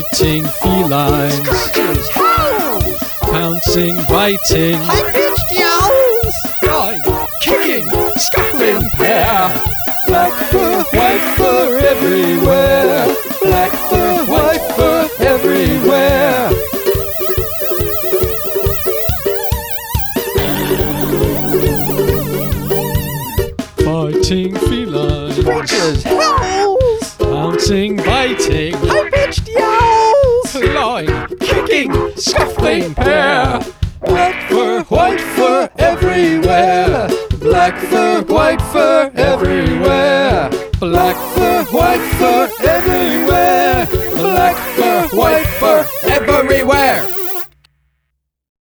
fighting felines, Scratches, howls, pouncing, biting, high-pitched yowls, flying, kicking, scuffling pair. Black fur, white fur everywhere. Black fur, white fur everywhere. Fighting felines, scratches, howls, pouncing, biting, high-pitched yowls, clawing, kicking, scuffling pair. Black fur, white fur everywhere. Black fur, white fur everywhere. Black fur, white fur everywhere.